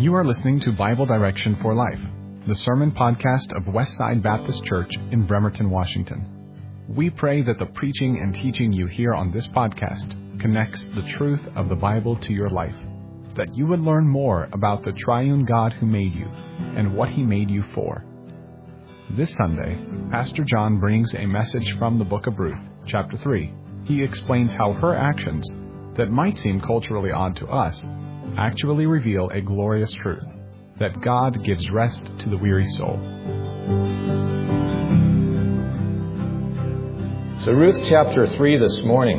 You are listening to Bible Direction for Life, the sermon podcast of Westside Baptist Church in Bremerton, Washington. We pray that the preaching and teaching you hear on this podcast connects the truth of the Bible to your life, that you would learn more about the triune God who made you and what He made you for. This Sunday, Pastor John brings a message from the book of Ruth, chapter 3. He explains how her actions, that might seem culturally odd to us, actually reveal a glorious truth, that God gives rest to the weary soul. So Ruth chapter 3 this morning,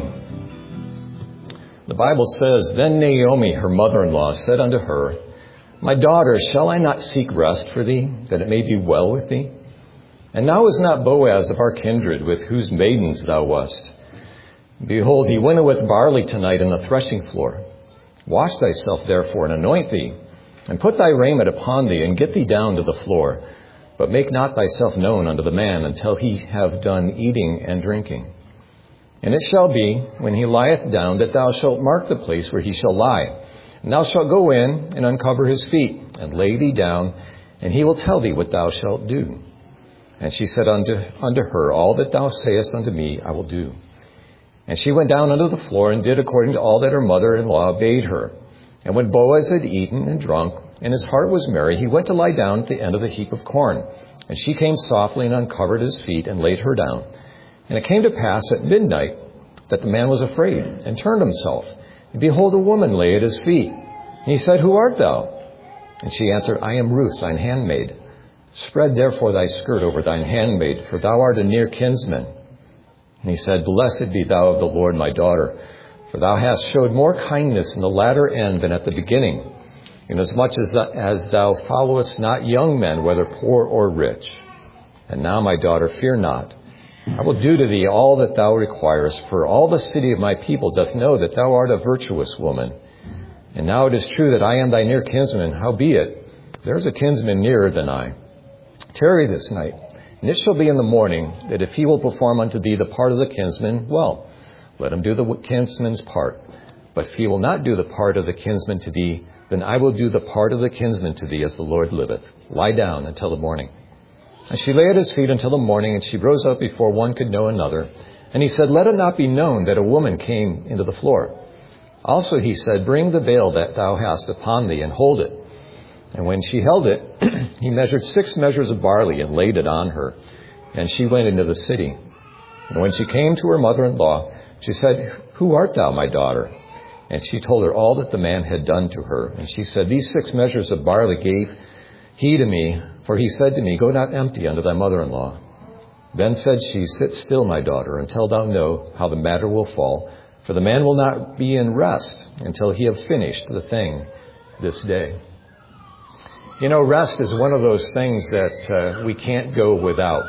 the Bible says, Then Naomi, her mother-in-law, said unto her, My daughter, shall I not seek rest for thee, that it may be well with thee? And now is not Boaz of our kindred, with whose maidens thou wast? Behold, he winnoweth barley tonight in the threshing floor. Wash thyself therefore, and anoint thee, and put thy raiment upon thee, and get thee down to the floor. But make not thyself known unto the man, until he have done eating and drinking. And it shall be, when he lieth down, that thou shalt mark the place where he shall lie. And thou shalt go in, and uncover his feet, and lay thee down, and he will tell thee what thou shalt do. And she said unto her, All that thou sayest unto me I will do. And she went down unto the floor, and did according to all that her mother-in-law bade her. And when Boaz had eaten and drunk, and his heart was merry, he went to lie down at the end of the heap of corn. And she came softly and uncovered his feet, and laid her down. And it came to pass at midnight that the man was afraid, and turned himself. And behold, a woman lay at his feet. And he said, Who art thou? And she answered, I am Ruth, thine handmaid. Spread therefore thy skirt over thine handmaid, for thou art a near kinsman. And he said, Blessed be thou of the Lord, my daughter, for thou hast showed more kindness in the latter end than at the beginning, inasmuch as thou followest not young men, whether poor or rich. And now, my daughter, fear not. I will do to thee all that thou requirest, for all the city of my people doth know that thou art a virtuous woman. And now it is true that I am thy near kinsman, howbeit there is a kinsman nearer than I. Tarry this night. And it shall be in the morning, that if he will perform unto thee the part of the kinsman, well, let him do the kinsman's part. But if he will not do the part of the kinsman to thee, then I will do the part of the kinsman to thee, as the Lord liveth. Lie down until the morning. And she lay at his feet until the morning, and she rose up before one could know another. And he said, Let it not be known that a woman came into the floor. Also he said, Bring the veil that thou hast upon thee, and hold it. And when she held it, he measured 6 measures of barley and laid it on her. And she went into the city. And when she came to her mother-in-law, she said, Who art thou, my daughter? And she told her all that the man had done to her. And she said, These 6 measures of barley gave he to me, for he said to me, Go not empty unto thy mother-in-law. Then said she, Sit still, my daughter, until thou know how the matter will fall. For the man will not be in rest until he have finished the thing this day. You know, rest is one of those things that we can't go without.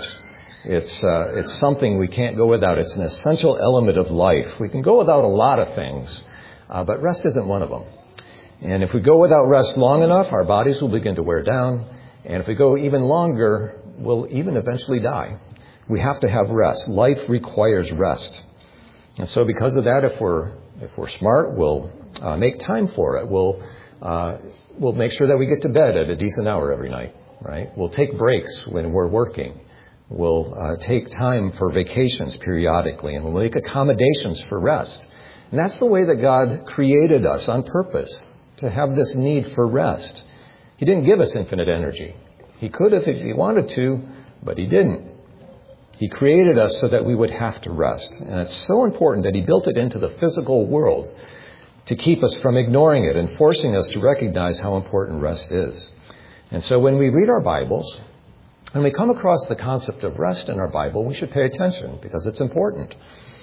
It's something we can't go without. It's an essential element of life. We can go without a lot of things, but rest isn't one of them. And if we go without rest long enough, our bodies will begin to wear down. And if we go even longer, we'll even eventually die. We have to have rest. Life requires rest. And so because of that, if we're smart, we'll make time for it. We'll make sure that we get to bed at a decent hour every night, right? We'll take breaks when we're working. We'll take time for vacations periodically, and we'll make accommodations for rest. And that's the way that God created us on purpose, to have this need for rest. He didn't give us infinite energy. He could have if he wanted to, but he didn't. He created us so that we would have to rest. And it's so important that he built it into the physical world to keep us from ignoring it and forcing us to recognize how important rest is. And so when we read our Bibles, and we come across the concept of rest in our Bible, we should pay attention because it's important.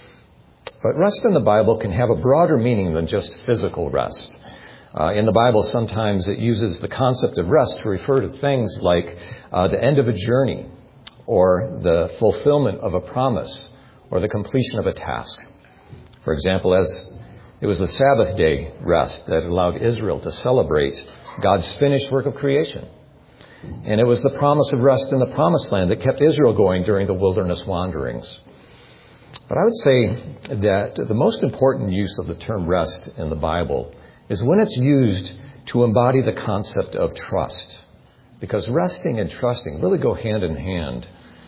But rest in the Bible can have a broader meaning than just physical rest. In the Bible, sometimes it uses the concept of rest to refer to things like the end of a journey, or the fulfillment of a promise, or the completion of a task. For example, as it was the Sabbath day rest that allowed Israel to celebrate God's finished work of creation. And it was the promise of rest in the promised land that kept Israel going during the wilderness wanderings. But I would say that the most important use of the term rest in the Bible is when it's used to embody the concept of trust. Because resting and trusting really go hand in hand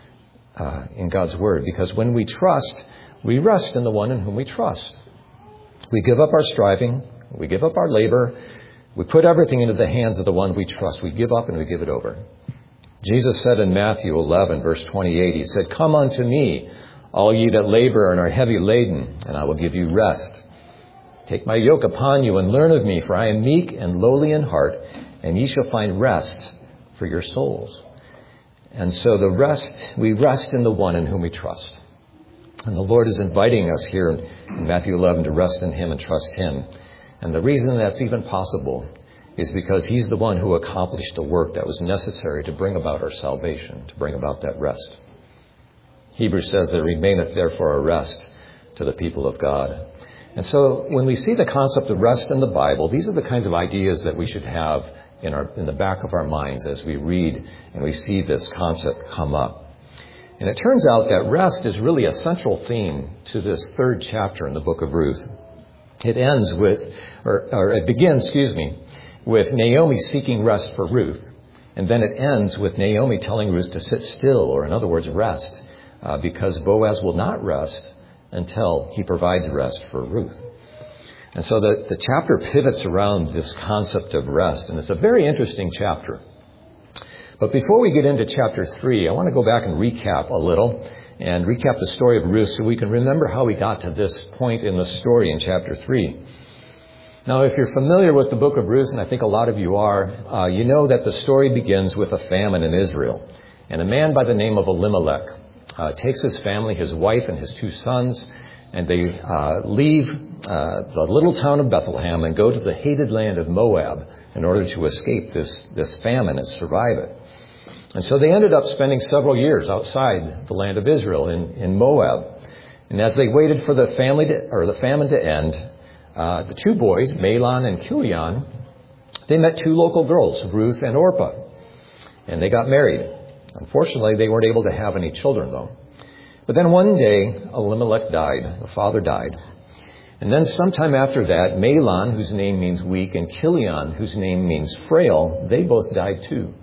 in God's Word. Because when we trust, we rest in the one in whom we trust. We give up our striving. We give up our labor. We put everything into the hands of the one we trust. We give up and we give it over. Jesus said in Matthew 11, verse 28, he said, "Come unto me, all ye that labor and are heavy laden, and I will give you rest. Take my yoke upon you and learn of me, for I am meek and lowly in heart, and ye shall find rest for your souls." And so we rest in the one in whom we trust. And the Lord is inviting us here in Matthew 11 to rest in him and trust him. And the reason that's even possible is because he's the one who accomplished the work that was necessary to bring about our salvation, to bring about that rest. Hebrews says, "There remaineth therefore a rest to the people of God." And so when we see the concept of rest in the Bible, these are the kinds of ideas that we should have in the back of our minds as we read and we see this concept come up. And it turns out that rest is really a central theme to this third chapter in the book of Ruth. It ends with, or it begins, with Naomi seeking rest for Ruth. And then it ends with Naomi telling Ruth to sit still, or in other words, rest, because Boaz will not rest until he provides rest for Ruth. And so the chapter pivots around this concept of rest, and it's a very interesting chapter. But before we get into chapter 3, I want to go back and recap a little, and recap the story of Ruth so we can remember how we got to this point in the story in chapter 3. Now, if you're familiar with the book of Ruth, and I think a lot of you are, you know that the story begins with a famine in Israel. And a man by the name of Elimelech takes his family, his wife and his 2 sons, and they leave the little town of Bethlehem and go to the hated land of Moab in order to escape this famine and survive it. And so they ended up spending several years outside the land of Israel in Moab. And as they waited for the famine to end, the 2 boys, Mahlon and Chilion, they met 2 local girls, Ruth and Orpah, and they got married. Unfortunately, they weren't able to have any children, though. But then one day, Elimelech died. The father died. And then sometime after that, Mahlon, whose name means weak, and Chilion, whose name means frail, they both died too.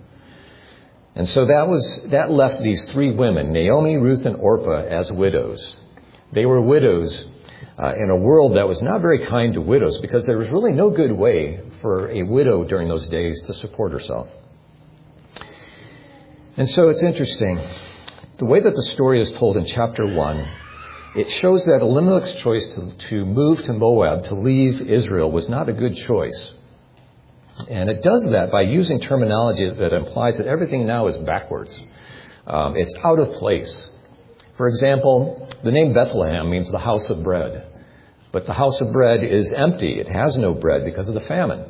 And so that left these 3 women, Naomi, Ruth, and Orpah, as widows. They were widows in a world that was not very kind to widows, because there was really no good way for a widow during those days to support herself. And so it's interesting. The way that the story is told in chapter 1, it shows that Elimelech's choice to move to Moab, to leave Israel, was not a good choice. And it does that by using terminology that implies that everything now is backwards. It's out of place. For example, the name Bethlehem means the house of bread. But the house of bread is empty. It has no bread because of the famine.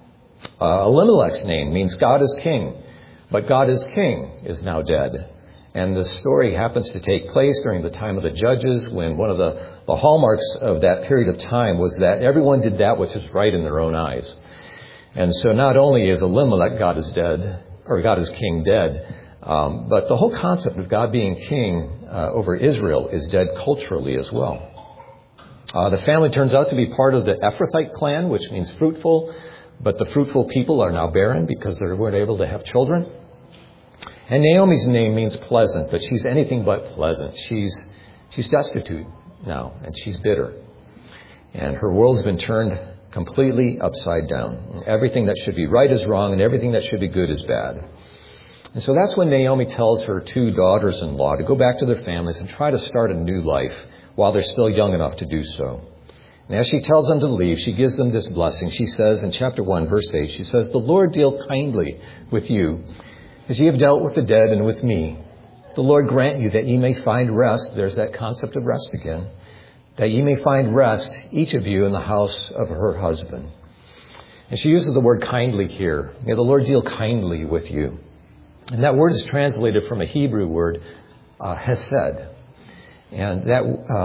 Elimelech's name means God is king. But God is king is now dead. And the story happens to take place during the time of the Judges, when one of the hallmarks of that period of time was that everyone did that which is right in their own eyes. And so not only is Elimelech, God is dead, or God is king, dead, but the whole concept of God being king over Israel is dead culturally as well. The family turns out to be part of the Ephrathite clan, which means fruitful, but the fruitful people are now barren because they weren't able to have children. And Naomi's name means pleasant, but she's anything but pleasant. She's destitute now, and she's bitter. And her world's been turned completely upside down. Everything that should be right is wrong, and everything that should be good is bad. And so that's when Naomi tells her 2 daughters-in-law to go back to their families and try to start a new life while they're still young enough to do so. And as she tells them to leave, she gives them this blessing. She says in chapter 1, verse 8, she says, "The Lord deal kindly with you, as ye have dealt with the dead and with me. The Lord grant you that ye may find rest." There's that concept of rest again. "That ye may find rest, each of you, in the house of her husband." And she uses the word kindly here. May the Lord deal kindly with you. And that word is translated from a Hebrew word, hesed. And that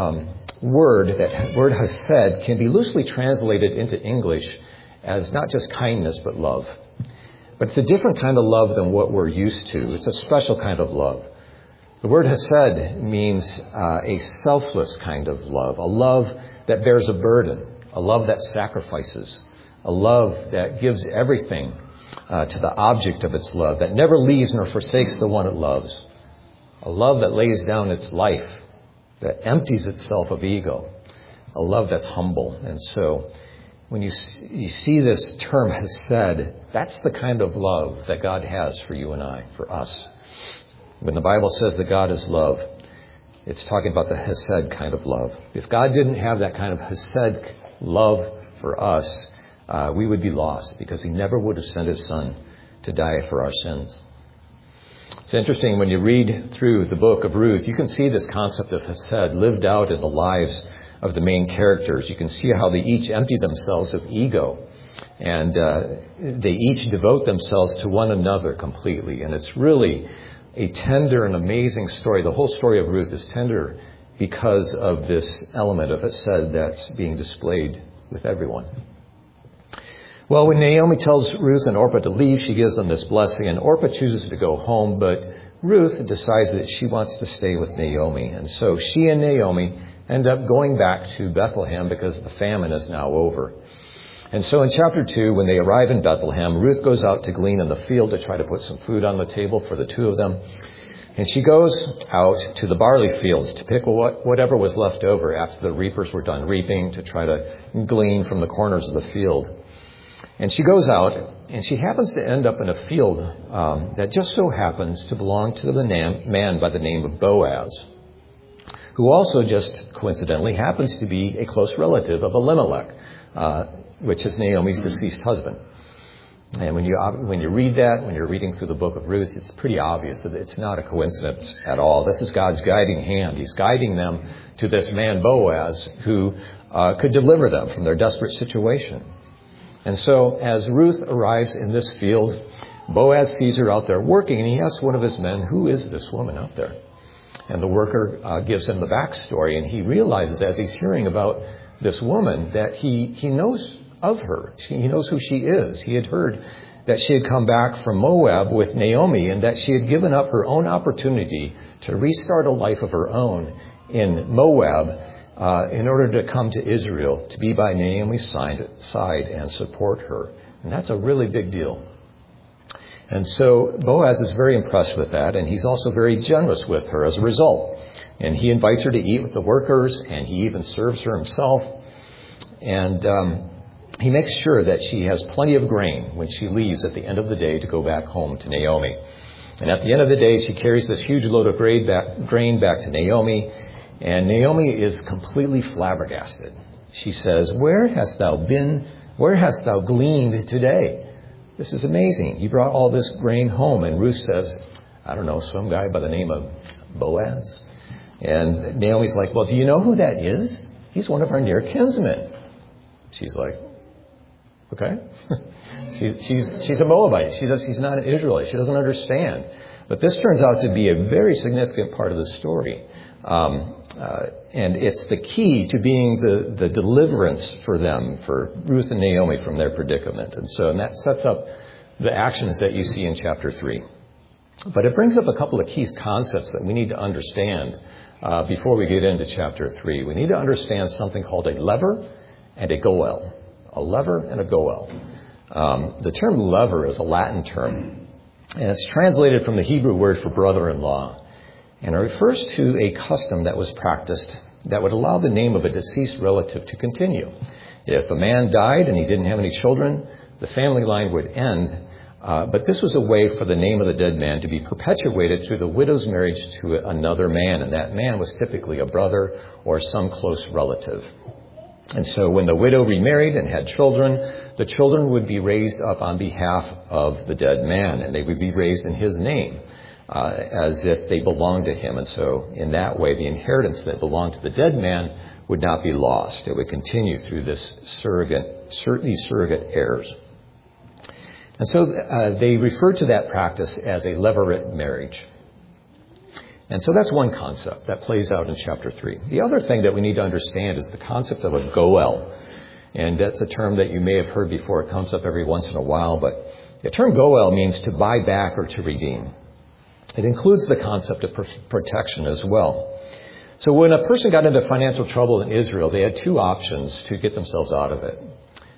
word hesed, can be loosely translated into English as not just kindness, but love. But it's a different kind of love than what we're used to. It's a special kind of love. The word hesed means a selfless kind of love, a love that bears a burden, a love that sacrifices, a love that gives everything to the object of its love, that never leaves nor forsakes the one it loves. A love that lays down its life, that empties itself of ego. A love that's humble. And so when you see this term hesed, that's the kind of love that God has for you and I, for us. When the Bible says that God is love, it's talking about the hesed kind of love. If God didn't have that kind of hesed love for us, we would be lost, because he never would have sent his son to die for our sins. It's interesting, when you read through the book of Ruth, you can see this concept of hesed lived out in the lives of the main characters. You can see how they each empty themselves of ego, and they each devote themselves to one another completely. And it's really a tender and amazing story. The whole story of Ruth is tender because of this element of hesed that's being displayed with everyone. Well, when Naomi tells Ruth and Orpah to leave, she gives them this blessing, and Orpah chooses to go home, but Ruth decides that she wants to stay with Naomi. And so she and Naomi end up going back to Bethlehem because the famine is now over. And so in chapter 2, when they arrive in Bethlehem, Ruth goes out to glean in the field to try to put some food on the table for the two of them. And she goes out to the barley fields to pick whatever was left over after the reapers were done reaping, to try to glean from the corners of the field. And she goes out, and she happens to end up in a field that just so happens to belong to the man by the name of Boaz, who also just coincidentally happens to be a close relative of Elimelech, which is Naomi's deceased husband. And when you read that, when you're reading through the book of Ruth, it's pretty obvious that it's not a coincidence at all. This is God's guiding hand. He's guiding them to this man Boaz, who could deliver them from their desperate situation. And so as Ruth arrives in this field, Boaz sees her out there working, and he asks one of his men, "Who is this woman out there?" And the worker gives him the backstory, and he realizes as he's hearing about this woman that he knows of her. He knows who she is. He had heard that she had come back from Moab with Naomi, and that she had given up her own opportunity to restart a life of her own in Moab in order to come to Israel, to be by Naomi's side and support her. And that's a really big deal. And so Boaz is very impressed with that, and he's also very generous with her as a result. And he invites her to eat with the workers, and he even serves her himself. And he makes sure that she has plenty of grain when she leaves at the end of the day to go back home to Naomi. And at the end of the day, she carries this huge load of grain back to Naomi, and Naomi is completely flabbergasted. She says, "Where hast thou been? Where hast thou gleaned today? This is amazing. You brought all this grain home." And Ruth says, "I don't know, some guy by the name of Boaz." And Naomi's like, "Well, do you know who that is? He's one of our near kinsmen." She's like, "Okay." She's a Moabite. She's not an Israelite. She doesn't understand. But this turns out to be a very significant part of the story. And it's the key to being the deliverance for them, for Ruth and Naomi, from their predicament. And that sets up the actions that you see in chapter 3. But it brings up a couple of key concepts that we need to understand before we get into chapter 3. We need to understand something called a lever and a goel. A lever and a goel. The term lever is a Latin term, and it's translated from the Hebrew word for brother-in-law. And it refers to a custom that was practiced that would allow the name of a deceased relative to continue. If a man died and he didn't have any children, the family line would end. But this was a way for the name of the dead man to be perpetuated through the widow's marriage to another man. And that man was typically a brother or some close relative. And so when the widow remarried and had children, the children would be raised up on behalf of the dead man, and they would be raised in his name. As if they belonged to him. And so in that way, the inheritance that belonged to the dead man would not be lost. It would continue through these surrogate heirs. And so they refer to that practice as a levirate marriage. And so that's one concept that plays out in chapter 3. The other thing that we need to understand is the concept of a goel. And that's a term that you may have heard before. It comes up every once in a while. But the term goel means to buy back or to redeem. It includes the concept of protection as well. So when a person got into financial trouble in Israel, they had two options to get themselves out of it.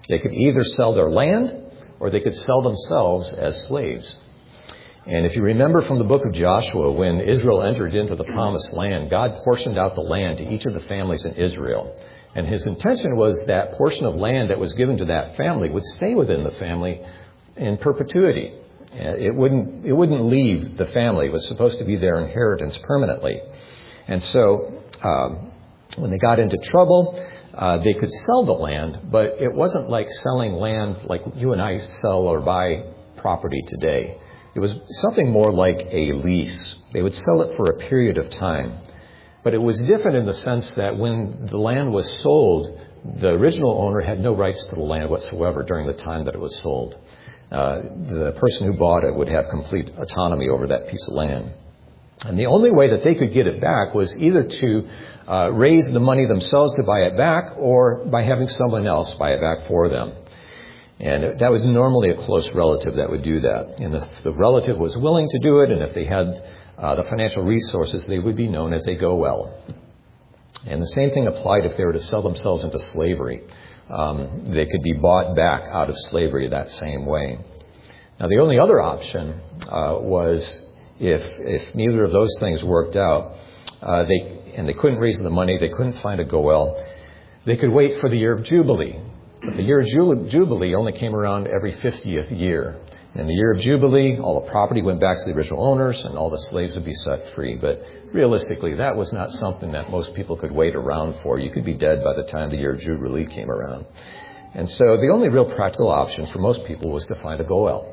They could either sell their land or they could sell themselves as slaves. And if you remember from the book of Joshua, when Israel entered into the promised land, God portioned out the land to each of the families in Israel. And his intention was that portion of land that was given to that family would stay within the family in perpetuity. It wouldn't leave the family. It was supposed to be their inheritance permanently. And so when they got into trouble, they could sell the land, but it wasn't like selling land like you and I sell or buy property today. It was something more like a lease. They would sell it for a period of time. But it was different in the sense that when the land was sold, the original owner had no rights to the land whatsoever during the time that it was sold. The person who bought it would have complete autonomy over that piece of land. And the only way that they could get it back was either to raise the money themselves to buy it back or by having someone else buy it back for them. And that was normally a close relative that would do that. And if the relative was willing to do it, and if they had the financial resources, they would be known as a goel. And the same thing applied if they were to sell themselves into slavery. They could be bought back out of slavery that same way. Now, the only other option was if neither of those things worked out, they couldn't raise the money, they couldn't find a goel, they could wait for the year of Jubilee. But the year of Jubilee only came around every 50th year. In the year of Jubilee, all the property went back to the original owners and all the slaves would be set free. But realistically, that was not something that most people could wait around for. You could be dead by the time the year of Jubilee came around. And so the only real practical option for most people was to find a goel.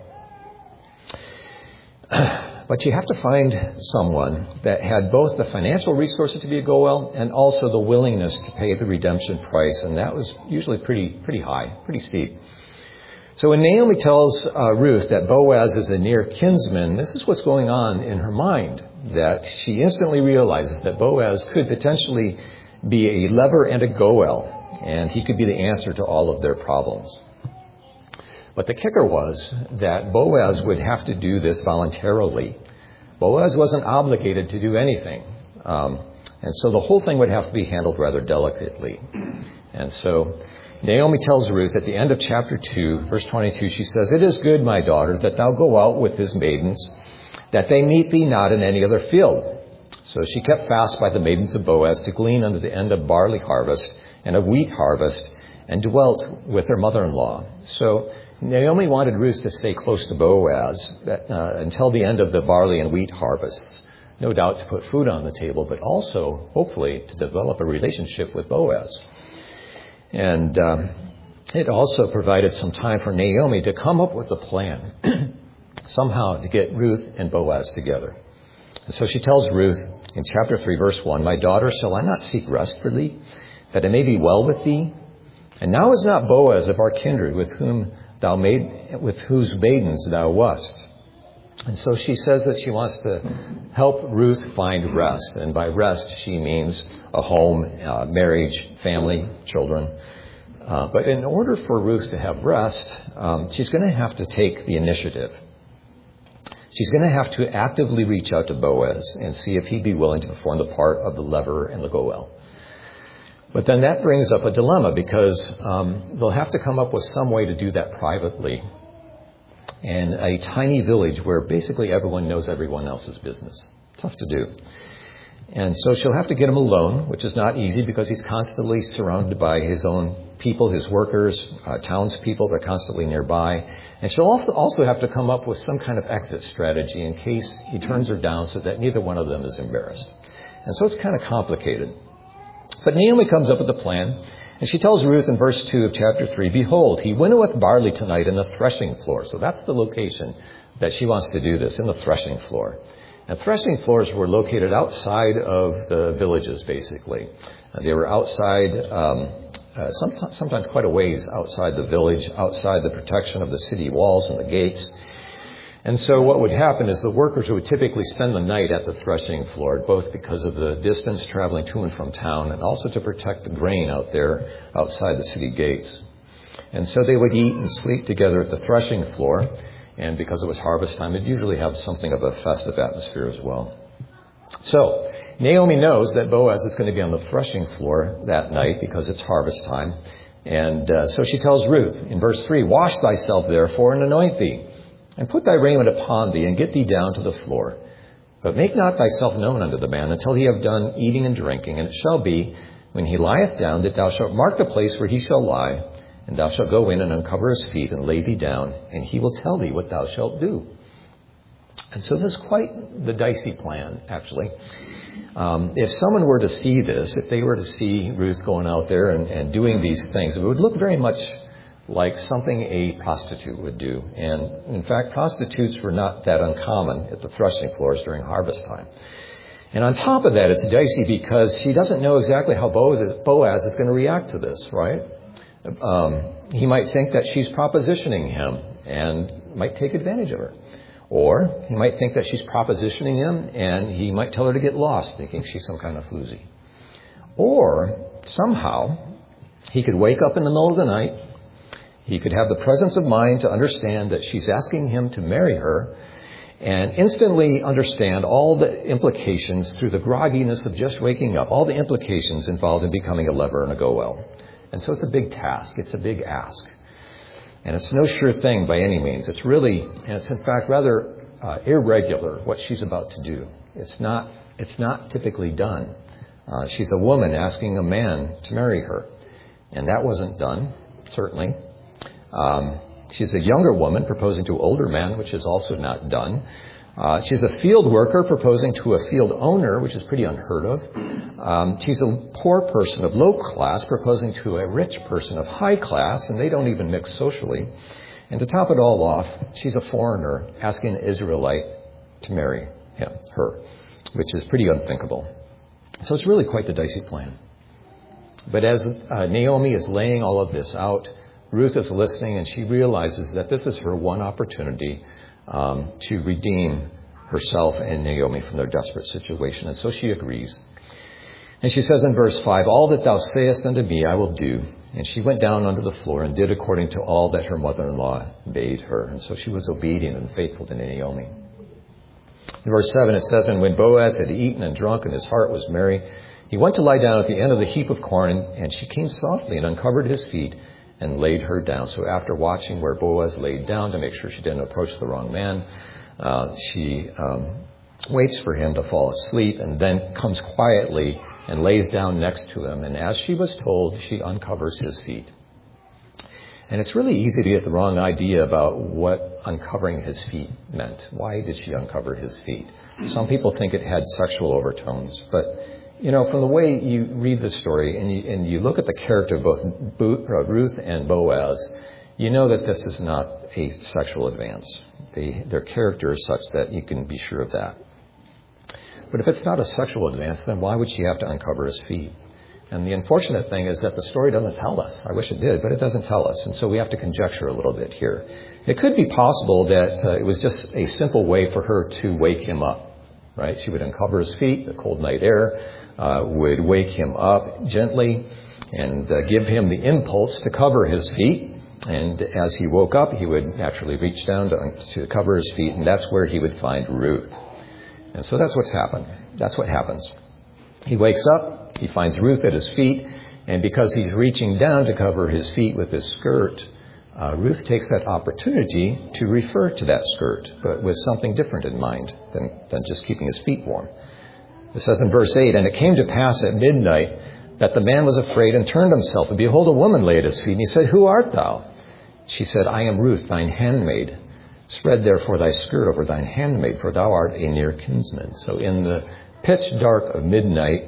But you have to find someone that had both the financial resources to be a goel and also the willingness to pay the redemption price. And that was usually pretty high, pretty steep. So when Naomi tells Ruth that Boaz is a near kinsman, this is what's going on in her mind, that she instantly realizes that Boaz could potentially be a lever and a goel, and he could be the answer to all of their problems. But the kicker was that Boaz would have to do this voluntarily. Boaz wasn't obligated to do anything. And so the whole thing would have to be handled rather delicately. And so Naomi tells Ruth at the end of chapter 2, verse 22, she says, "It is good, my daughter, that thou go out with his maidens, that they meet thee not in any other field." So she kept fast by the maidens of Boaz to glean unto the end of barley harvest and of wheat harvest, and dwelt with her mother-in-law. So Naomi wanted Ruth to stay close to Boaz until the end of the barley and wheat harvests, no doubt to put food on the table, but also, hopefully, to develop a relationship with Boaz. And it also provided some time for Naomi to come up with a plan, somehow to get Ruth and Boaz together. And so she tells Ruth in chapter 3, verse 1, "My daughter, shall I not seek rest for thee, that it may be well with thee? And now is not Boaz of our kindred with whose maidens thou wast?" And so she says that she wants to help Ruth find rest. And by rest, she means a home, marriage, family, children. But in order for Ruth to have rest, she's going to have to take the initiative. She's going to have to actively reach out to Boaz and see if he'd be willing to perform the part of the lever and the goel. But then that brings up a dilemma because they'll have to come up with some way to do that privately in a tiny village where basically everyone knows everyone else's business. Tough to do. And so she'll have to get him alone, which is not easy because he's constantly surrounded by his own people, his workers, townspeople. They're constantly nearby. And she'll also have to come up with some kind of exit strategy in case he turns her down so that neither one of them is embarrassed. And so it's kind of complicated. But Naomi comes up with a plan, and she tells Ruth in verse 2 of chapter 3, "Behold, he winnoweth barley tonight in the threshing floor." So that's the location that she wants to do this, in the threshing floor. And threshing floors were located outside of the villages, basically. They were outside, sometimes quite a ways outside the village, outside the protection of the city walls and the gates. And so what would happen is the workers would typically spend the night at the threshing floor, both because of the distance traveling to and from town and also to protect the grain out there outside the city gates. And so they would eat and sleep together at the threshing floor. And because it was harvest time, it'd usually have something of a festive atmosphere as well. So Naomi knows that Boaz is going to be on the threshing floor that night because it's harvest time. And so she tells Ruth in verse 3, "Wash thyself therefore and anoint thee, and put thy raiment upon thee, and get thee down to the floor. But make not thyself known unto the man until he have done eating and drinking. And it shall be, when he lieth down, that thou shalt mark the place where he shall lie, and thou shalt go in and uncover his feet and lay thee down, and he will tell thee what thou shalt do." And so this is quite the dicey plan, actually. If someone were to see this, if they were to see Ruth going out there and doing these things, it would look very much like something a prostitute would do. And in fact, prostitutes were not that uncommon at the threshing floors during harvest time. And on top of that, it's dicey because she doesn't know exactly how Boaz is going to react to this, right? He might think that she's propositioning him and might take advantage of her. Or he might think that she's propositioning him and he might tell her to get lost, thinking she's some kind of floozy. Or somehow he could wake up in the middle of the night. He could have the presence of mind to understand that she's asking him to marry her and instantly understand all the implications through the grogginess of just waking up, all the implications involved in becoming a lever and a Goel. And so it's a big task. It's a big ask. And it's no sure thing by any means. It's in fact rather irregular what she's about to do. It's not typically done. She's a woman asking a man to marry her. And that wasn't done, certainly. She's a younger woman proposing to an older man, which is also not done. She's a field worker proposing to a field owner, which is pretty unheard of. She's a poor person of low class proposing to a rich person of high class, and they don't even mix socially. And to top it all off, she's a foreigner asking an Israelite to marry her, which is pretty unthinkable. So it's really quite the dicey plan. But as Naomi is laying all of this out, Ruth is listening, and she realizes that this is her one opportunity to redeem herself and Naomi from their desperate situation. And so she agrees. And she says in verse 5, "All that thou sayest unto me I will do." And she went down unto the floor and did according to all that her mother-in-law bade her. And so she was obedient and faithful to Naomi. In verse 7 it says, "And when Boaz had eaten and drunk and his heart was merry, he went to lie down at the end of the heap of corn, and she came softly and uncovered his feet and laid her down." So after watching where Boaz laid down to make sure she didn't approach the wrong man, she waits for him to fall asleep and then comes quietly and lays down next to him. And as she was told, she uncovers his feet. And it's really easy to get the wrong idea about what uncovering his feet meant. Why did she uncover his feet? Some people think it had sexual overtones, but from the way you read the story and you look at the character of both Ruth and Boaz, you know that this is not a sexual advance. Their character is such that you can be sure of that. But if it's not a sexual advance, then why would she have to uncover his feet? And the unfortunate thing is that the story doesn't tell us. I wish it did, but it doesn't tell us. And so we have to conjecture a little bit here. It could be possible that it was just a simple way for her to wake him up, right? She would uncover his feet, the cold night air would wake him up gently and give him the impulse to cover his feet. And as he woke up, he would naturally reach down to cover his feet, and that's where he would find Ruth. And so that's what's happened. That's what happens. He wakes up, he finds Ruth at his feet, and because he's reaching down to cover his feet with his skirt, Ruth takes that opportunity to refer to that skirt, but with something different in mind than just keeping his feet warm. It says in verse 8, "And it came to pass at midnight that the man was afraid and turned himself, and behold, a woman lay at his feet. And he said, Who art thou? She said, I am Ruth, thine handmaid. Spread therefore thy skirt over thine handmaid, for thou art a near kinsman." So in the pitch dark of midnight,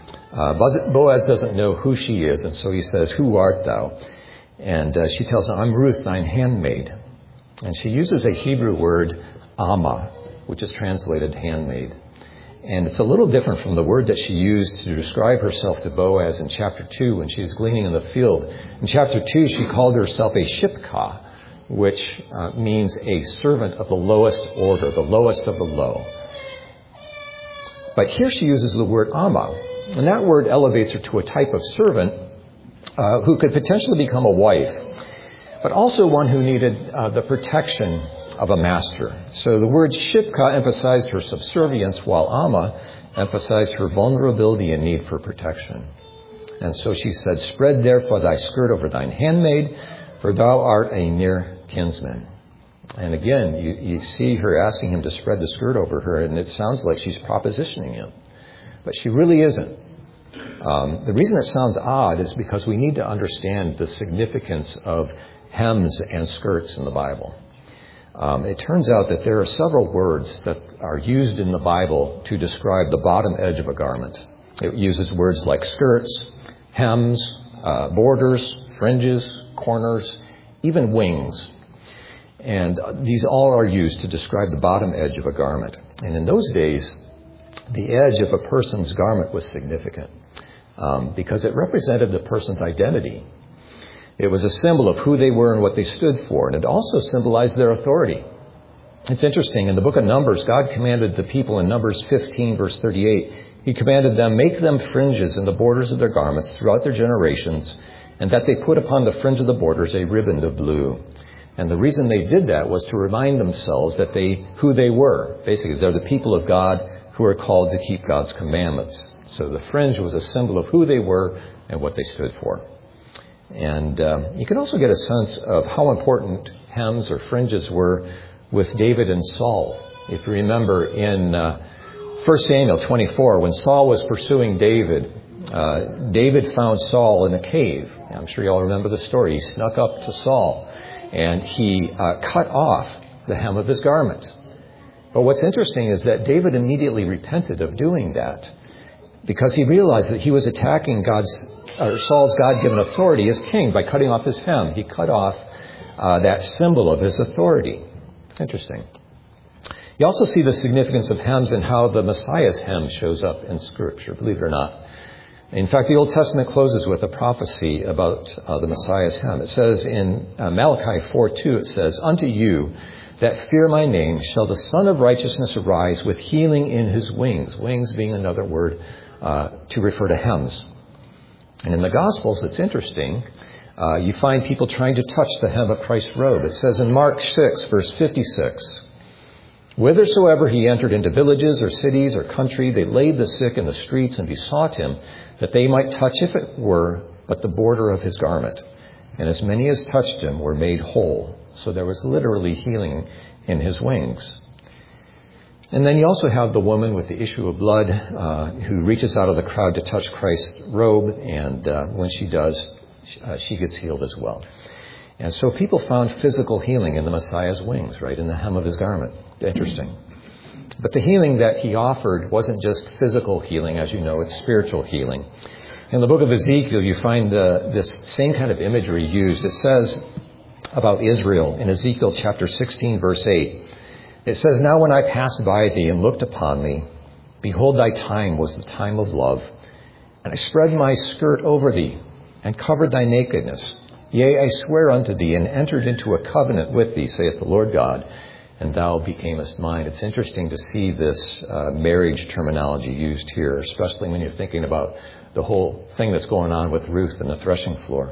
Boaz doesn't know who she is, and so he says, "Who art thou?" And she tells him, "I'm Ruth, thine handmaid." And she uses a Hebrew word, amma, which is translated handmaid. And it's a little different from the word that she used to describe herself to Boaz in chapter 2 when she was gleaning in the field. In chapter 2, she called herself a shipka, which means a servant of the lowest order, the lowest of the low. But here she uses the word amma, and that word elevates her to a type of servant who could potentially become a wife, but also one who needed the protection of a master. So the word shipka emphasized her subservience, while amma emphasized her vulnerability and need for protection. And so she said, "Spread therefore thy skirt over thine handmaid, for thou art a near kinsman." And again, you see her asking him to spread the skirt over her, and it sounds like she's propositioning him. But she really isn't. The reason it sounds odd is because we need to understand the significance of hems and skirts in the Bible. It turns out that there are several words that are used in the Bible to describe the bottom edge of a garment. It uses words like skirts, hems, borders, fringes, corners, even wings. And these all are used to describe the bottom edge of a garment. And in those days, the edge of a person's garment was significant because it represented the person's identity. It was a symbol of who they were and what they stood for, and it also symbolized their authority. It's interesting, in the book of Numbers, God commanded the people in Numbers 15, verse 38, He commanded them, "Make them fringes in the borders of their garments throughout their generations, and that they put upon the fringe of the borders a riband of blue." And the reason they did that was to remind themselves that who they were. Basically, they're the people of God who are called to keep God's commandments. So the fringe was a symbol of who they were and what they stood for. And you can also get a sense of how important hems or fringes were with David and Saul. If you remember in 1 Samuel 24, when Saul was pursuing David, David found Saul in a cave. I'm sure you all remember the story. He snuck up to Saul and he cut off the hem of his garment. But what's interesting is that David immediately repented of doing that because he realized that he was attacking Saul's God-given authority as king by cutting off his hem. He cut off that symbol of his authority. It's interesting. You also see the significance of hems and how the Messiah's hem shows up in Scripture, believe it or not. In fact, the Old Testament closes with a prophecy about the Messiah's hem. It says in Malachi 4:2, it says, "Unto you that fear my name shall the Son of Righteousness arise with healing in his wings." Wings being another word to refer to hems. And in the Gospels, it's interesting. You find people trying to touch the hem of Christ's robe. It says in Mark 6, verse 56, "Whithersoever he entered into villages or cities or country, they laid the sick in the streets and besought him that they might touch, if it were but the border of his garment. And as many as touched him were made whole." So there was literally healing in his wings. And then you also have the woman with the issue of blood who reaches out of the crowd to touch Christ's robe. And when she does, she gets healed as well. And so people found physical healing in the Messiah's wings, right, in the hem of his garment. Interesting. But the healing that he offered wasn't just physical healing, as you know, it's spiritual healing. In the book of Ezekiel, you find this same kind of imagery used. It says about Israel in Ezekiel chapter 16, verse 8. It says, "Now when I passed by thee and looked upon thee, behold, thy time was the time of love. And I spread my skirt over thee and covered thy nakedness. Yea, I swear unto thee and entered into a covenant with thee, saith the Lord God, and thou becamest mine." It's interesting to see this marriage terminology used here, especially when you're thinking about the whole thing that's going on with Ruth and the threshing floor.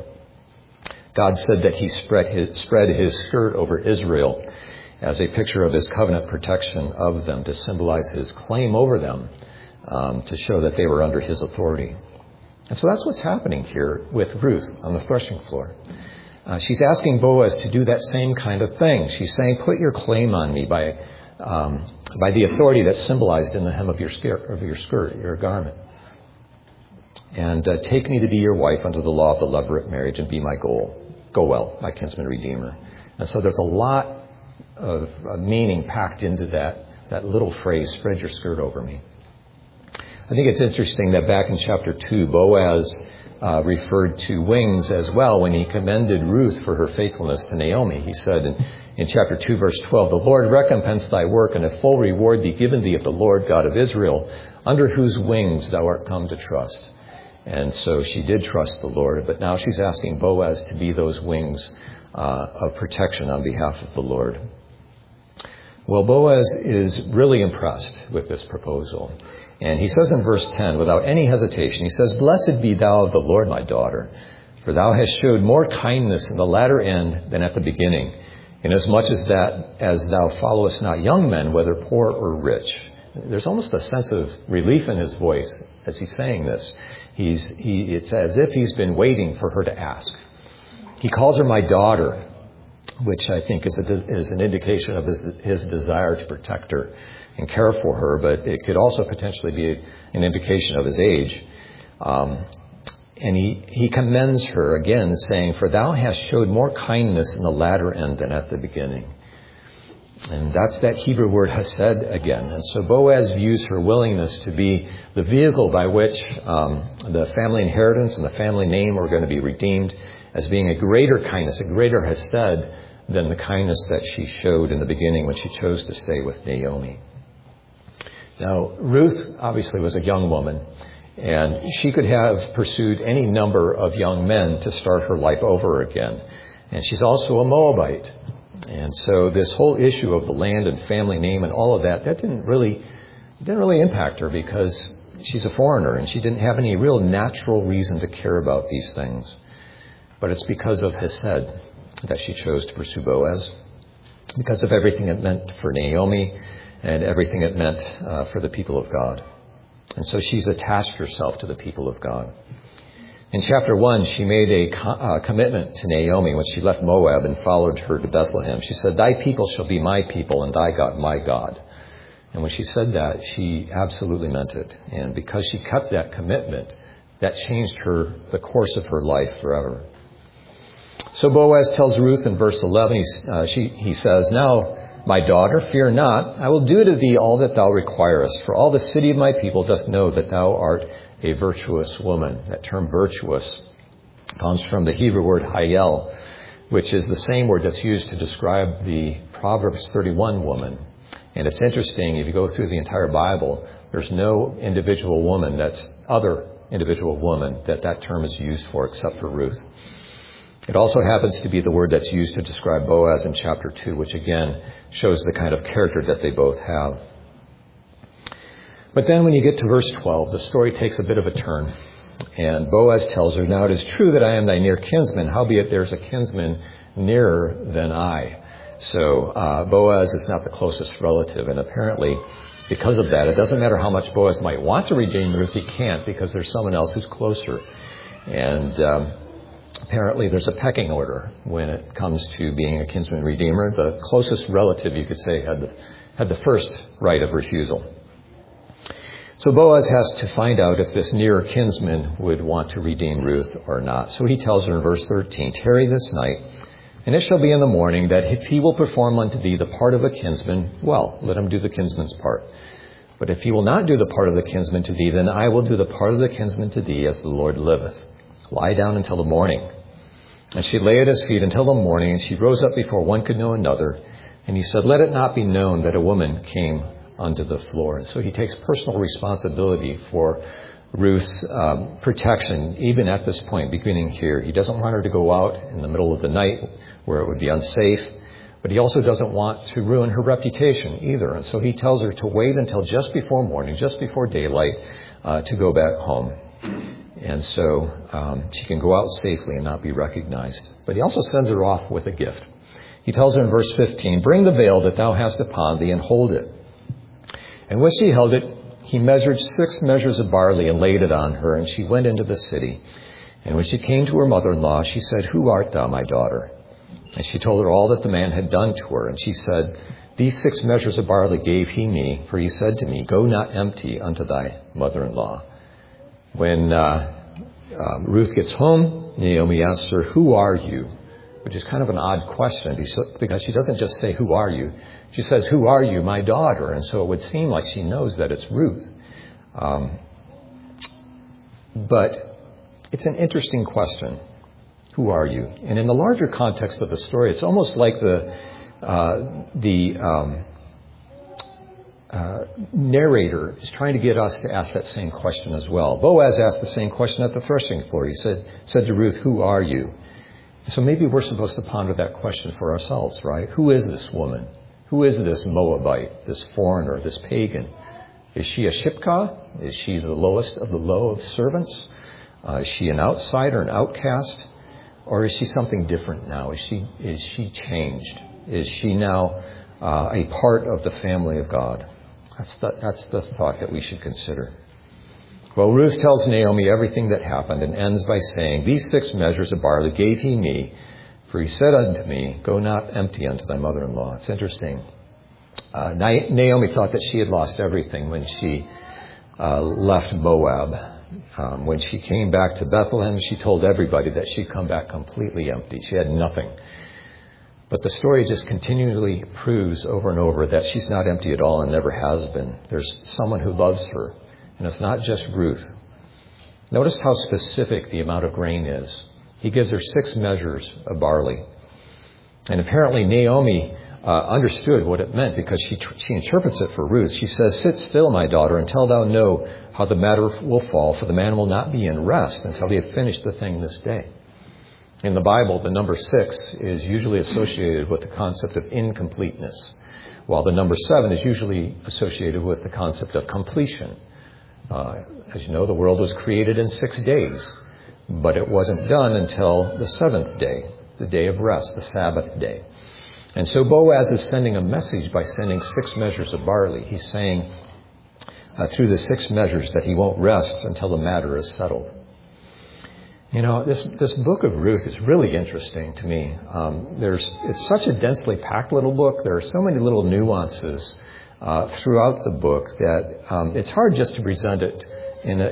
God said that he spread his skirt over Israel as a picture of his covenant protection of them, to symbolize his claim over them, to show that they were under his authority. And so that's what's happening here with Ruth on the threshing floor. She's asking Boaz to do that same kind of thing. She's saying, "Put your claim on me by the authority that's symbolized in the hem of your skirt, your garment. And take me to be your wife under the law of the levirate marriage and be my Goel, my kinsman redeemer." And so there's a lot of meaning packed into that little phrase, "Spread your skirt over me." I think it's interesting that back in chapter 2, Boaz referred to wings as well when he commended Ruth for her faithfulness to Naomi. He said in chapter 2, verse 12, "The Lord recompense thy work, and a full reward be given thee of the Lord God of Israel, under whose wings thou art come to trust." And so she did trust the Lord, but now she's asking Boaz to be those wings of protection on behalf of the Lord. Well, Boaz is really impressed with this proposal. And he says in verse 10, without any hesitation, he says, "Blessed be thou of the Lord, my daughter, for thou hast showed more kindness in the latter end than at the beginning, inasmuch as thou followest not young men, whether poor or rich." There's almost a sense of relief in his voice as he's saying this. It's as if he's been waiting for her to ask. He calls her my daughter, which I think is an indication of his desire to protect her and care for her, but it could also potentially be an indication of his age. And he commends her again, saying, "For thou hast showed more kindness in the latter end than at the beginning." And that's that Hebrew word hesed again. And so Boaz views her willingness to be the vehicle by which the family inheritance and the family name are going to be redeemed as being a greater kindness, a greater hesed than the kindness that she showed in the beginning when she chose to stay with Naomi. Now, Ruth obviously was a young woman, and she could have pursued any number of young men to start her life over again. And she's also a Moabite. And so this whole issue of the land and family name and all of that didn't really impact her, because she's a foreigner and she didn't have any real natural reason to care about these things. But it's because of hesed that she chose to pursue Boaz, because of everything it meant for Naomi and everything it meant for the people of God. And so she's attached herself to the people of God. In chapter 1, she made a commitment to Naomi when she left Moab and followed her to Bethlehem. She said, "Thy people shall be my people and thy God my God." And when she said that, she absolutely meant it. And because she kept that commitment, that changed the course of her life forever. So Boaz tells Ruth in verse 11, he says, "Now, my daughter, fear not. I will do to thee all that thou requirest. For all the city of my people doth know that thou art a virtuous woman." That term virtuous comes from the Hebrew word hayel, which is the same word that's used to describe the Proverbs 31 woman. And it's interesting, if you go through the entire Bible, there's no individual woman that term is used for except for Ruth. It also happens to be the word that's used to describe Boaz in chapter 2, which again shows the kind of character that they both have. But then when you get to verse 12, the story takes a bit of a turn. And Boaz tells her, "Now it is true that I am thy near kinsman, howbeit there's a kinsman nearer than I." So Boaz is not the closest relative. And apparently, because of that, it doesn't matter how much Boaz might want to redeem Ruth, he can't, because there's someone else who's closer. And apparently there's a pecking order when it comes to being a kinsman redeemer. The closest relative, you could say, had the first right of refusal. So Boaz has to find out if this nearer kinsman would want to redeem Ruth or not. So he tells her in verse 13, "Tarry this night, and it shall be in the morning that if he will perform unto thee the part of a kinsman, well, let him do the kinsman's part. But if he will not do the part of the kinsman to thee, then I will do the part of the kinsman to thee, as the Lord liveth. Lie down until the morning." And she lay at his feet until the morning, and she rose up before one could know another. And he said, "Let it not be known that a woman came onto the floor." And so he takes personal responsibility for Ruth's protection, even at this point, beginning here. He doesn't want her to go out in the middle of the night where it would be unsafe, but he also doesn't want to ruin her reputation either. And so he tells her to wait until just before morning, just before daylight, to go back home. And so she can go out safely and not be recognized. But he also sends her off with a gift. He tells her in verse 15, "Bring the veil that thou hast upon thee and hold it." And when she held it, he measured 6 measures of barley and laid it on her, and she went into the city. And when she came to her mother-in-law, she said, "Who art thou, my daughter?" And she told her all that the man had done to her. And she said, "These 6 measures of barley gave he me, for he said to me, Go not empty unto thy mother-in-law." When Ruth gets home, Naomi asks her, "Who are you?" Which is kind of an odd question, because she doesn't just say, "Who are you?" She says, "Who are you, my daughter?" And so it would seem like she knows that it's Ruth. But it's an interesting question. Who are you? And in the larger context of the story, it's almost like the narrator is trying to get us to ask that same question as well. Boaz asked the same question at the threshing floor. He said to Ruth, "Who are you?" So maybe we're supposed to ponder that question for ourselves, right? Who is this woman? Who is this Moabite, this foreigner, this pagan? Is she a Shipka? Is she the lowest of the low of servants? Is she an outsider, an outcast? Or is she something different now? Is she changed? Is she now a part of the family of God? That's the thought that we should consider. Well, Ruth tells Naomi everything that happened and ends by saying, "These 6 measures of barley gave he me, for he said unto me, go not empty unto thy mother-in-law." It's interesting. Naomi thought that she had lost everything when she left Moab. When she came back to Bethlehem, she told everybody that she'd come back completely empty. She had nothing. But the story just continually proves over and over that she's not empty at all and never has been. There's someone who loves her. And it's not just Ruth. Notice how specific the amount of grain is. He gives her 6 measures of barley. And apparently Naomi understood what it meant because she interprets it for Ruth. She says, "Sit still, my daughter, until thou know how the matter will fall, for the man will not be in rest until he have finished the thing this day." In the Bible, the number 6 is usually associated with the concept of incompleteness, while the number 7 is usually associated with the concept of completion. As you know, the world was created in 6 days, but it wasn't done until the 7th day, the day of rest, the Sabbath day. And so Boaz is sending a message by sending 6 measures of barley. He's saying through the 6 measures that he won't rest until the matter is settled. You know, this book of Ruth is really interesting to me. It's such a densely packed little book. There are so many little nuances throughout the book that it's hard just to present it in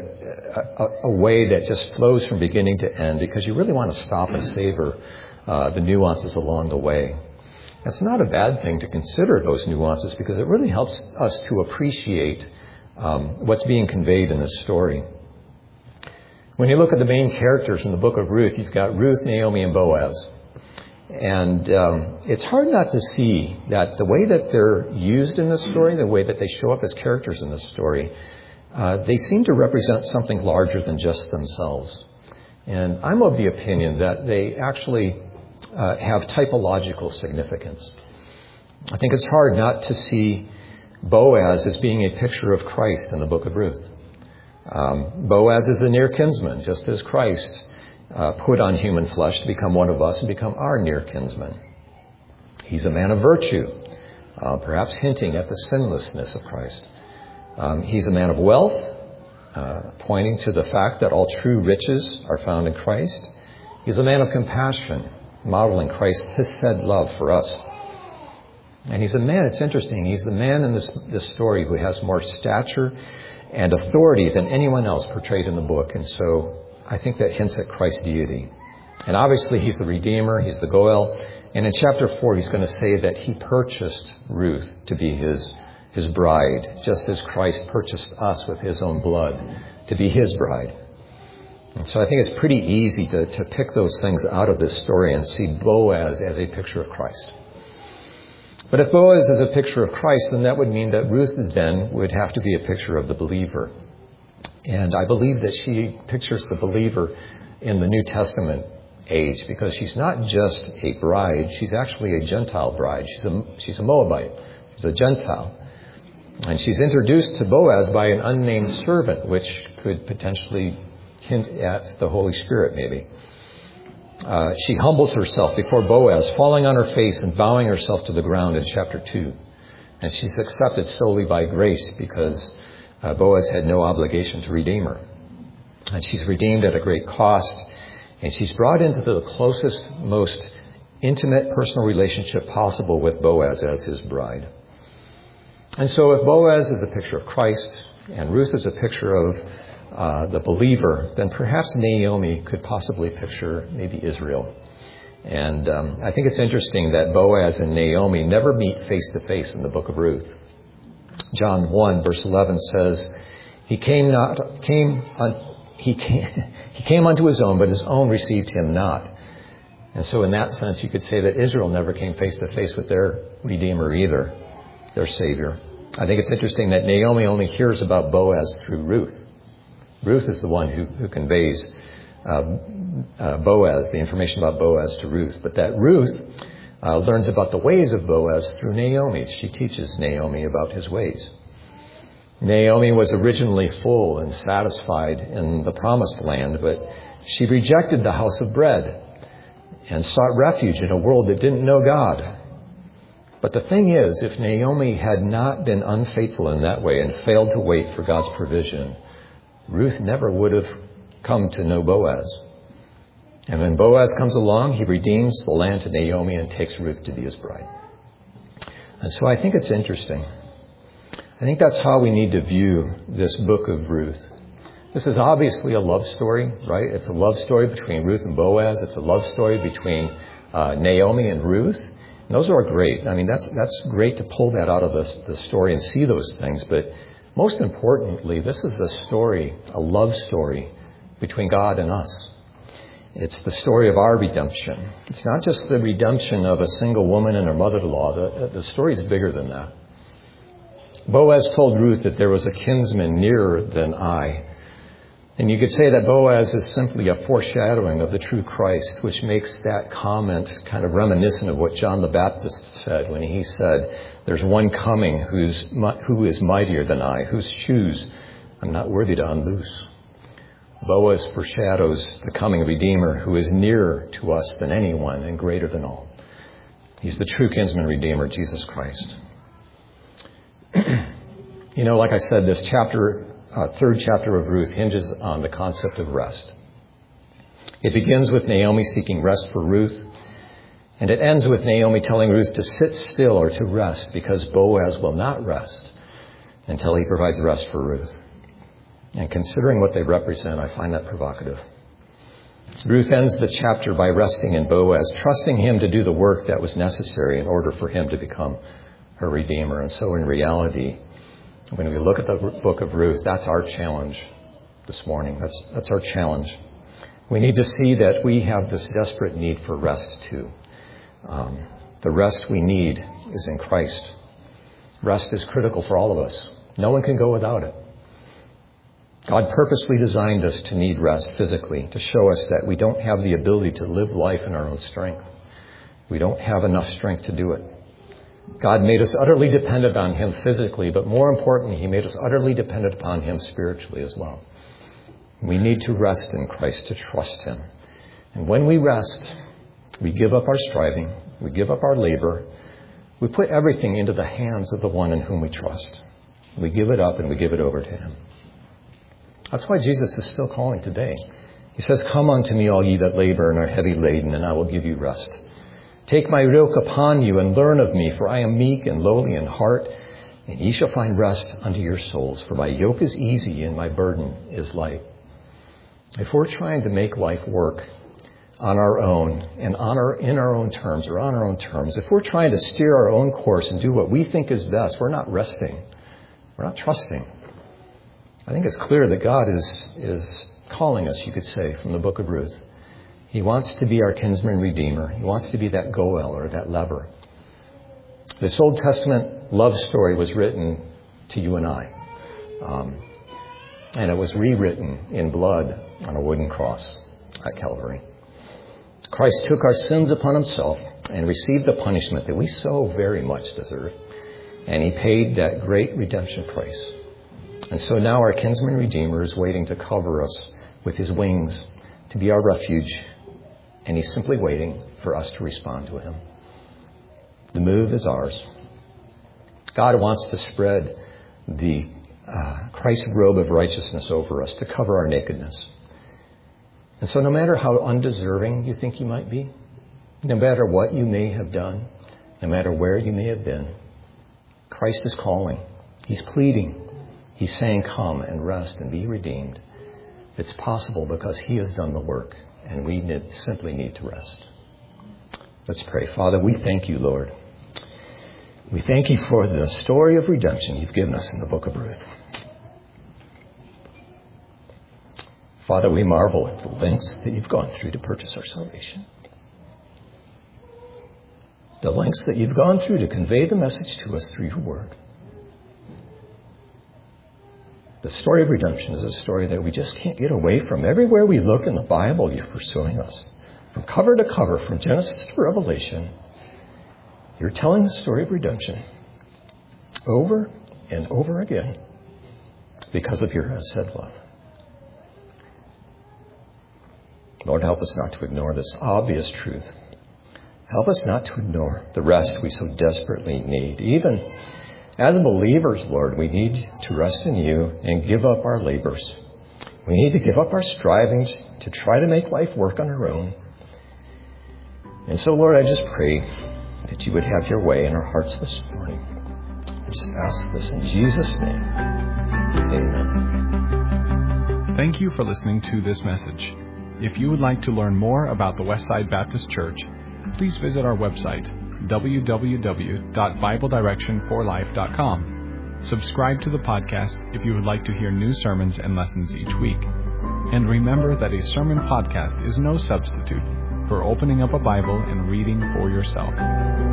a way that just flows from beginning to end, because you really want to stop and savor the nuances along the way. It's not a bad thing to consider those nuances, because it really helps us to appreciate what's being conveyed in this story. When you look at the main characters in the book of Ruth, you've got Ruth, Naomi, and Boaz. And it's hard not to see that the way that they're used in this story, the way that they show up as characters in this story, they seem to represent something larger than just themselves. And I'm of the opinion that they actually have typological significance. I think it's hard not to see Boaz as being a picture of Christ in the book of Ruth. Boaz is a near kinsman, just as Christ put on human flesh to become one of us and become our near kinsman. He's a man of virtue, perhaps hinting at the sinlessness of Christ. He's a man of wealth, pointing to the fact that all true riches are found in Christ. He's a man of compassion, modeling Christ's hesed love for us. And he's a man, it's interesting, he's the man in this story who has more stature and authority than anyone else portrayed in the book. And so I think that hints at Christ's deity. And obviously he's the Redeemer, he's the Goel. And in chapter 4, he's going to say that he purchased Ruth to be his bride, just as Christ purchased us with his own blood to be his bride. And so I think it's pretty easy to pick those things out of this story and see Boaz as a picture of Christ. But if Boaz is a picture of Christ, then that would mean that Ruth then would have to be a picture of the believer. And I believe that she pictures the believer in the New Testament age, because she's not just a bride, she's actually a Gentile bride. She's a Moabite. She's a Gentile. And she's introduced to Boaz by an unnamed servant, which could potentially hint at the Holy Spirit, maybe. She humbles herself before Boaz, falling on her face and bowing herself to the ground in chapter 2. And she's accepted solely by grace because Boaz had no obligation to redeem her. And she's redeemed at a great cost. And she's brought into the closest, most intimate personal relationship possible with Boaz as his bride. And so if Boaz is a picture of Christ and Ruth is a picture of the believer, then perhaps Naomi could possibly picture maybe Israel. And I think it's interesting that Boaz and Naomi never meet face to face in the book of Ruth. John 1 verse 11 says, He came unto his own, but his own received him not. And so in that sense, you could say that Israel never came face to face with their Redeemer either, their Savior. I think it's interesting that Naomi only hears about Boaz through Ruth. Ruth is the one who conveys Boaz, the information about Boaz to Ruth. But that Ruth learns about the ways of Boaz through Naomi. She teaches Naomi about his ways. Naomi was originally full and satisfied in the promised land, but she rejected the house of bread and sought refuge in a world that didn't know God. But the thing is, if Naomi had not been unfaithful in that way and failed to wait for God's provision, Ruth never would have come to know Boaz. And when Boaz comes along, he redeems the land to Naomi and takes Ruth to be his bride. And so I think it's interesting. I think that's how we need to view this book of Ruth. This is obviously a love story, right? It's a love story between Ruth and Boaz. It's a love story between Naomi and Ruth. And those are great. I mean, that's great to pull that out of the story and see those things. But most importantly, this is a story, a love story between God and us. It's the story of our redemption. It's not just the redemption of a single woman and her mother-in-law. The story is bigger than that. Boaz told Ruth that there was a kinsman nearer than I. And you could say that Boaz is simply a foreshadowing of the true Christ, which makes that comment kind of reminiscent of what John the Baptist said when he said, there's one coming who is mightier than I, whose shoes I'm not worthy to unloose. Boaz foreshadows the coming Redeemer who is nearer to us than anyone and greater than all. He's the true kinsman Redeemer, Jesus Christ. Like I said, this third chapter of Ruth hinges on the concept of rest. It begins with Naomi seeking rest for Ruth, and it ends with Naomi telling Ruth to sit still or to rest because Boaz will not rest until he provides rest for Ruth. And considering what they represent, I find that provocative. Ruth ends the chapter by resting in Boaz, trusting him to do the work that was necessary in order for him to become her Redeemer. And so in reality, when we look at the book of Ruth, that's our challenge this morning. That's our challenge. We need to see that we have this desperate need for rest too. The rest we need is in Christ. Rest is critical for all of us. No one can go without it. God purposely designed us to need rest physically, to show us that we don't have the ability to live life in our own strength. We don't have enough strength to do it. God made us utterly dependent on him physically, but more importantly, he made us utterly dependent upon him spiritually as well. We need to rest in Christ, to trust him. And when we rest, we give up our striving, we give up our labor, we put everything into the hands of the one in whom we trust. We give it up and we give it over to him. That's why Jesus is still calling today. He says, "Come unto me, all ye that labor and are heavy laden, and I will give you rest. Take my yoke upon you and learn of me, for I am meek and lowly in heart, and ye shall find rest unto your souls. For my yoke is easy and my burden is light." If we're trying to make life work on our own and in our own terms, if we're trying to steer our own course and do what we think is best, we're not resting. We're not trusting. I think it's clear that God is calling us, you could say, from the book of Ruth. He wants to be our kinsman redeemer. He wants to be that Goel or that lever. This Old Testament love story was written to you and I. And it was rewritten in blood on a wooden cross at Calvary. Christ took our sins upon himself and received the punishment that we so very much deserve. And he paid that great redemption price. And so now our kinsman redeemer is waiting to cover us with his wings, to be our refuge. And he's simply waiting for us to respond to him. The move is ours. God wants to spread the Christ's robe of righteousness over us to cover our nakedness. And so no matter how undeserving you think you might be, no matter what you may have done, no matter where you may have been, Christ is calling. He's pleading. He's saying, "Come and rest and be redeemed." It's possible because he has done the work, and we simply need to rest. Let's pray. Father, we thank you, Lord. We thank you for the story of redemption you've given us in the book of Ruth. Father, we marvel at the lengths that you've gone through to purchase our salvation. The lengths that you've gone through to convey the message to us through your word. The story of redemption is a story that we just can't get away from. Everywhere we look in the Bible, you're pursuing us. From cover to cover, from Genesis to Revelation, you're telling the story of redemption over and over again because of your hesed love. Lord, help us not to ignore this obvious truth. Help us not to ignore the rest we so desperately need. Even as believers, Lord, we need to rest in you and give up our labors We need to give up our strivings to try to make life work on our own. And so, Lord, I just pray that you would have your way in our hearts this morning. I just ask this in Jesus' name. Amen. Thank you for listening to this message. If you would like to learn more about the Westside Baptist Church, please visit our website, www.BibleDirectionForLife.com. Subscribe to the podcast if you would like to hear new sermons and lessons each week. And remember that a sermon podcast is no substitute for opening up a Bible and reading for yourself.